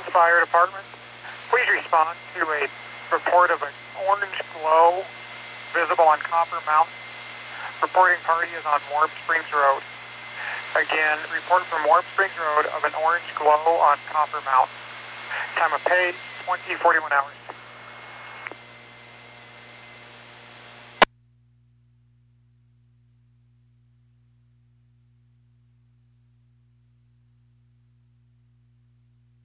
Fire Department. Please respond to a report of an orange glow visible on Copper Mountain. Reporting party is on Warm Springs Road. Again, report from Warm Springs Road of an orange glow on Copper Mountain. Time of pay, 20:41 hours.